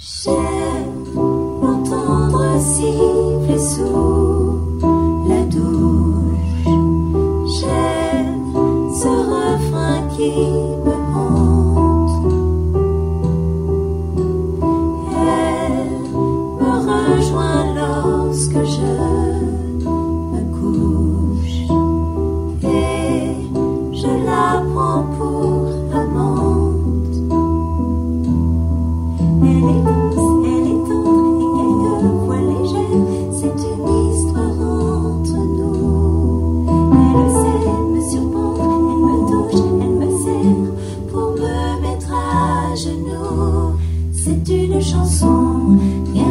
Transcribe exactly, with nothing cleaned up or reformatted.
J'aime l'entendre siffler sous la douche. J'aime ce refrain qui me hante. Elle me rejoint lorsque je me couche et je la prends pour amante. Elle est douce, elle est tendre et quelquefois légère. C'est une histoire entre nous. Elle sait me surprendre, elle me touche, elle me serre pour me mettre à genoux. C'est une chanson.